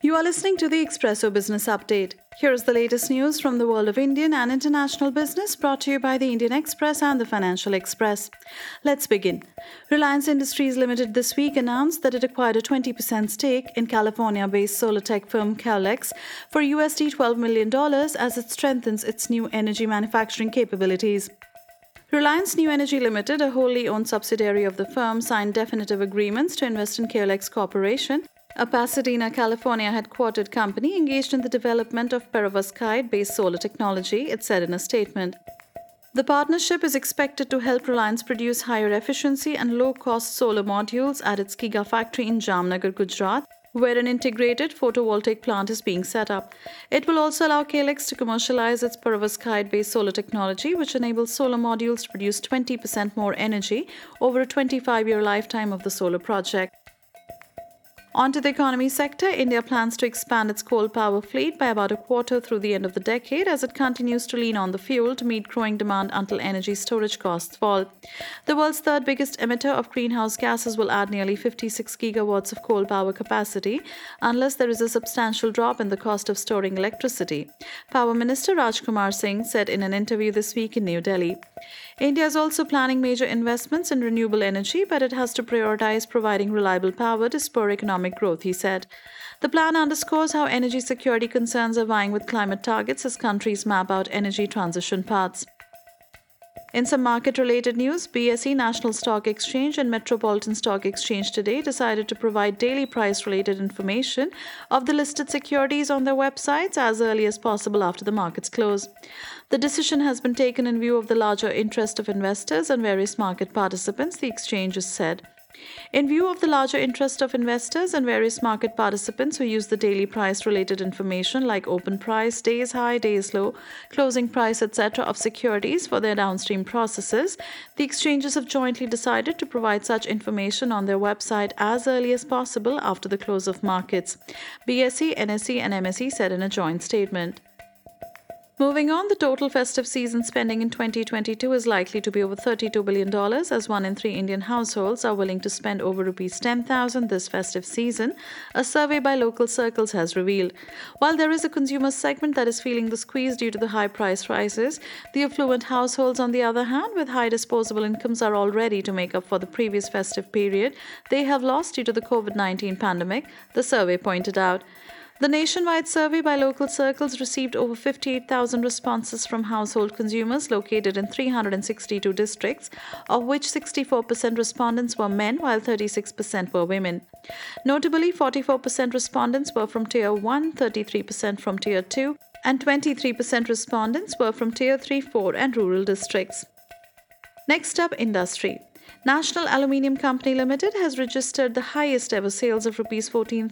You are listening to the Expresso Business Update. Here is the latest news from the world of Indian and international business brought to you by the Indian Express and the Financial Express. Let's begin. Reliance Industries Limited this week announced that it acquired a 20% stake in California-based solar tech firm Calix for $12 million as it strengthens its new energy manufacturing capabilities. Reliance New Energy Limited, a wholly owned subsidiary of the firm, signed definitive agreements to invest in KLX Corporation, a Pasadena, California headquartered company engaged in the development of perovskite-based solar technology, it said in a statement. The partnership is expected to help Reliance produce higher efficiency and low-cost solar modules at its Gigafactory in Jamnagar, Gujarat, where an integrated photovoltaic plant is being set up. It will also allow KLX to commercialize its perovskite-based solar technology, which enables solar modules to produce 20% more energy over a 25-year lifetime of the solar project. On to the economy sector, India plans to expand its coal power fleet by about a quarter through the end of the decade as it continues to lean on the fuel to meet growing demand until energy storage costs fall. The world's third biggest emitter of greenhouse gases will add nearly 56 gigawatts of coal power capacity unless there is a substantial drop in the cost of storing electricity, Power Minister Rajkumar Singh said in an interview this week in New Delhi. India is also planning major investments in renewable energy, but it has to prioritize providing reliable power to spur economic growth, he said. The plan underscores how energy security concerns are vying with climate targets as countries map out energy transition paths. In some market-related news, BSE National Stock Exchange and Metropolitan Stock Exchange today decided to provide daily price-related information of the listed securities on their websites as early as possible after the markets close. The decision has been taken in view of the larger interest of investors and various market participants, the exchanges said. In view of the larger interest of investors and various market participants who use the daily price-related information like open price, days high, days low, closing price, etc. of securities for their downstream processes, the exchanges have jointly decided to provide such information on their website as early as possible after the close of markets, BSE, NSE and MSE said in a joint statement. Moving on, the total festive season spending in 2022 is likely to be over $32 billion as 1 in 3 Indian households are willing to spend over Rs 10,000 this festive season, a survey by Local Circles has revealed. While there is a consumer segment that is feeling the squeeze due to the high price rises, the affluent households, on the other hand, with high disposable incomes are all ready to make up for the previous festive period they have lost due to the COVID-19 pandemic, the survey pointed out. The nationwide survey by Local Circles received over 58,000 responses from household consumers located in 362 districts, of which 64% respondents were men while 36% were women. Notably, 44% respondents were from Tier 1, 33% from Tier 2, and 23% respondents were from Tier 3, 4 and rural districts. Next up, industry. National Aluminium Company Limited has registered the highest ever sales of Rs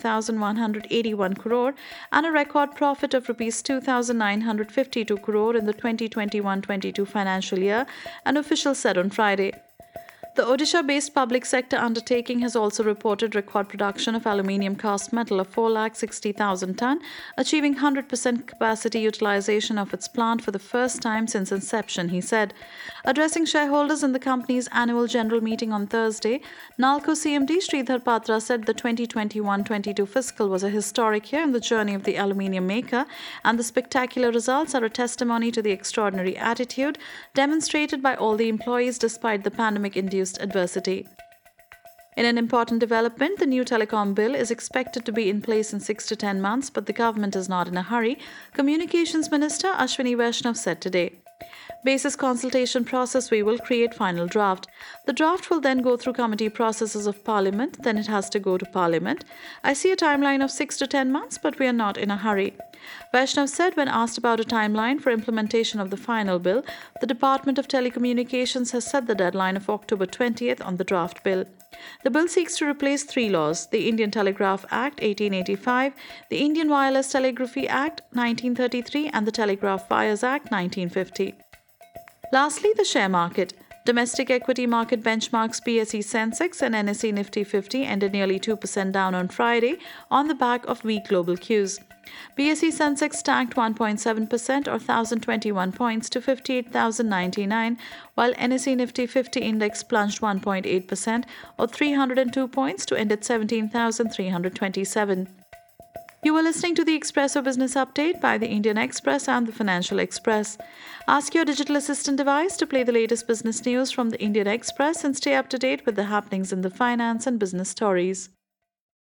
14,181 crore and a record profit of Rs 2,952 crore in the 2021-22 financial year, an official said on Friday. The Odisha-based public sector undertaking has also reported record production of aluminium cast metal of 460,000 tonne, achieving 100% capacity utilization of its plant for the first time since inception, he said. Addressing shareholders in the company's annual general meeting on Thursday, NALCO CMD Sridhar Patra said the 2021-22 fiscal was a historic year in the journey of the aluminium maker, and the spectacular results are a testimony to the extraordinary attitude demonstrated by all the employees despite the pandemic-induced adversity. In an important development, the new telecom bill is expected to be in place in 6 to 10 months, but the government is not in a hurry, Communications Minister Ashwini Vaishnav said today. Basis consultation process, we will create final draft. The draft will then go through committee processes of Parliament, then it has to go to Parliament. I see a timeline of 6 to 10 months, but we are not in a hurry. Vaishnav said when asked about a timeline for implementation of the final bill, the Department of Telecommunications has set the deadline of October 20th on the draft bill. The bill seeks to replace 3 laws: the Indian Telegraph Act 1885, the Indian Wireless Telegraphy Act 1933 and the Telegraph Wires Act 1950. Lastly, the share market. Domestic equity market benchmarks BSE Sensex and NSE Nifty 50 ended nearly 2% down on Friday on the back of weak global cues. BSE Sensex tanked 1.7% or 1,021 points to 58,099, while NSE Nifty 50 index plunged 1.8% or 302 points to end at 17,327. You were listening to the Expresso Business Update by the Indian Express and the Financial Express. Ask your digital assistant device to play the latest business news from the Indian Express and stay up to date with the happenings in the finance and business stories.